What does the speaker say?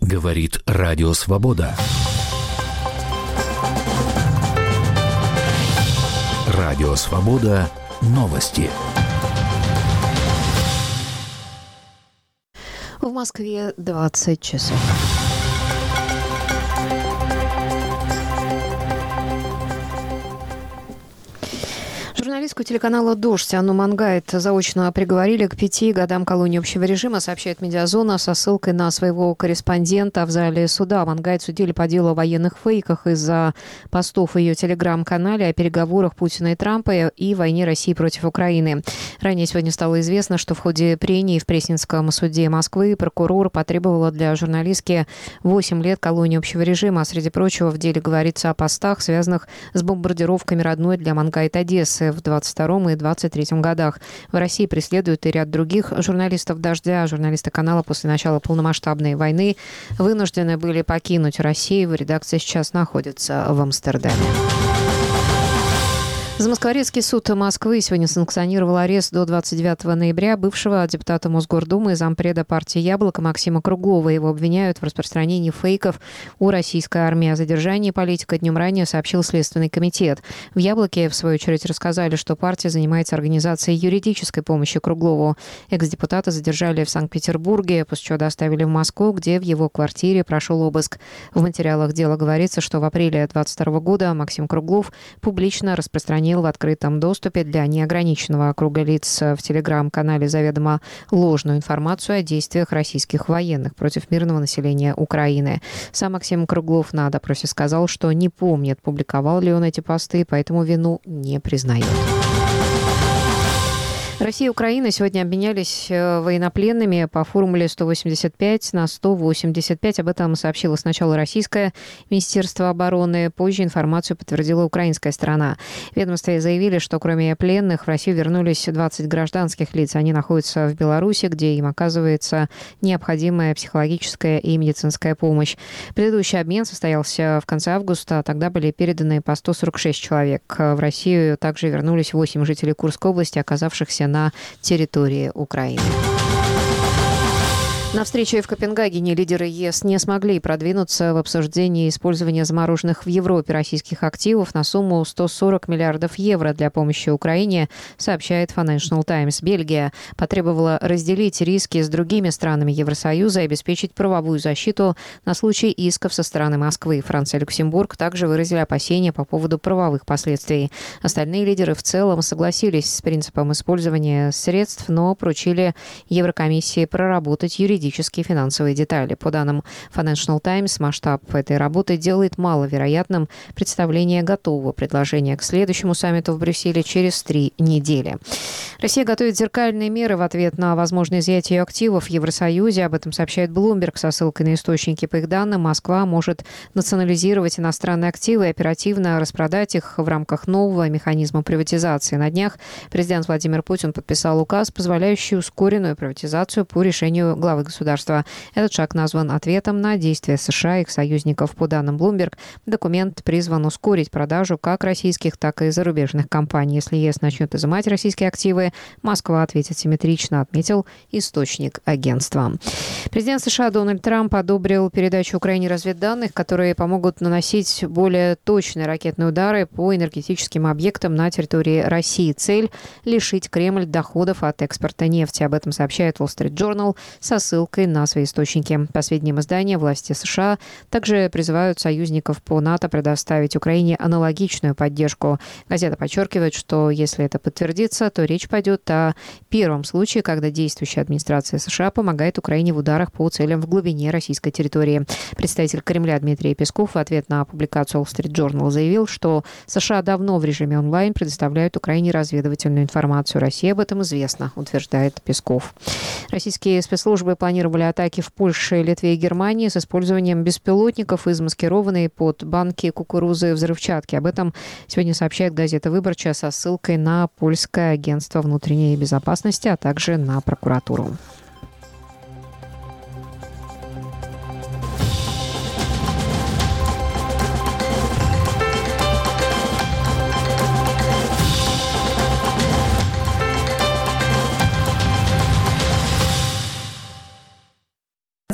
Говорит Радио Свобода. Радио Свобода. Новости. В Москве 20 часов. Журналистку телеканала «Дождь» Анну Мангайт заочно приговорили к 5 годам колонии общего режима, сообщает «Медиазона» со ссылкой на своего корреспондента. В зале суда Мангайт судили по делу о военных фейках из-за постов в ее телеграм-канале о переговорах Путина и Трампа и войне России против Украины. Ранее сегодня стало известно, что в ходе прений в Пресненском суде Москвы прокурор потребовала для журналистки 8 лет колонии общего режима. Среди прочего, в деле говорится о постах, связанных с бомбардировками родной для Мангайт Одессы в 22 и 23 годах. В России преследуют и ряд других журналистов «Дождя». Журналисты канала после начала полномасштабной войны вынуждены были покинуть Россию. Редакция сейчас находится в Амстердаме. Замоскворецкий суд Москвы сегодня санкционировал арест до 29 ноября бывшего депутата Мосгордумы и зампреда партии «Яблоко» Максима Круглова. Его обвиняют в распространении фейков о российской армии. О задержании политика днем ранее сообщил Следственный комитет. В «Яблоке», в свою очередь, рассказали, что партия занимается организацией юридической помощи Круглову. Экс-депутата задержали в Санкт-Петербурге, после чего доставили в Москву, где в его квартире прошел обыск. В материалах дела говорится, что в апреле 2022 года Максим Круглов публично распространил в открытом доступе для неограниченного круга лиц в телеграм-канале заведомо ложную информацию о действиях российских военных против мирного населения Украины. Сам Максим Круглов на допросе сказал, что не помнит, публиковал ли он эти посты, поэтому вину не признает. Россия и Украина сегодня обменялись военнопленными по формуле 185 на 185. Об этом сообщило сначала российское Министерство обороны. Позже информацию подтвердила украинская сторона. В ведомстве заявили, что кроме пленных в Россию вернулись 20 гражданских лиц. Они находятся в Беларуси, где им оказывается необходимая психологическая и медицинская помощь. Предыдущий обмен состоялся в конце августа. Тогда были переданы по 146 человек. В Россию также вернулись 8 жителей Курской области, оказавшихся на территории Украины. На встрече в Копенгагене лидеры ЕС не смогли продвинуться в обсуждении использования замороженных в Европе российских активов на сумму 140 миллиардов евро для помощи Украине, сообщает Financial Times. Бельгия потребовала разделить риски с другими странами Евросоюза и обеспечить правовую защиту на случай исков со стороны Москвы. Франция и Люксембург также выразили опасения по поводу правовых последствий. Остальные лидеры в целом согласились с принципом использования средств, но поручили Еврокомиссии проработать юридические финансовые детали. По данным Financial Times, масштаб этой работы делает маловероятным представление готового предложения к следующему саммиту в Брюсселе через 3 недели. Россия готовит зеркальные меры в ответ на возможное изъятие активов в Евросоюзе. Об этом сообщает Bloomberg со ссылкой на источники. По их данным, Москва может национализировать иностранные активы и оперативно распродать их в рамках нового механизма приватизации. На днях президент Владимир Путин подписал указ, позволяющий ускоренную приватизацию по решению главы государства. Этот шаг назван ответом на действия США и их союзников. По данным Bloomberg, документ призван ускорить продажу как российских, так и зарубежных компаний. Если ЕС начнет изымать российские активы, Москва ответит симметрично, отметил источник агентства. Президент США Дональд Трамп одобрил передачу Украине разведданных, которые помогут наносить более точные ракетные удары по энергетическим объектам на территории России. Цель – лишить Кремль доходов от экспорта нефти. Об этом сообщает Wall Street Journal со ссылкой на свои источники. По сведениям издания, власти США также призывают союзников по НАТО предоставить Украине аналогичную поддержку. Газета подчеркивает, что если это подтвердится, то речь пойдет о первом случае, когда действующая администрация США помогает Украине в ударах по целям в глубине российской территории. Представитель Кремля Дмитрий Песков в ответ на публикацию Wall Street Journal заявил, что США давно в режиме онлайн предоставляют Украине разведывательную информацию. России об этом известно, утверждает Песков. Российские спецслужбы планировали атаки в Польше, Литве и Германии с использованием беспилотников и замаскированной под банки кукурузы взрывчатки. Об этом сегодня сообщает газета «Выборча» со ссылкой на польское агентство внутренней безопасности, а также на прокуратуру.